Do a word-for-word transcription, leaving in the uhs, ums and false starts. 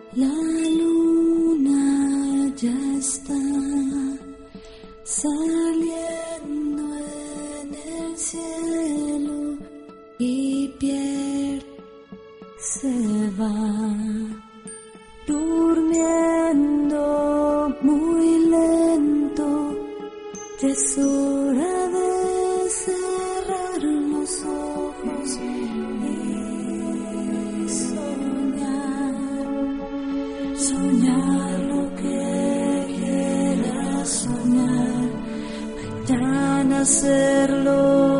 La luna ya está saliendo en el cielo y Pierre se va durmiendo muy lento. Ya es hora de cerrar los ojos y soñar, soñar lo que quieras soñar, mañana hacerlo.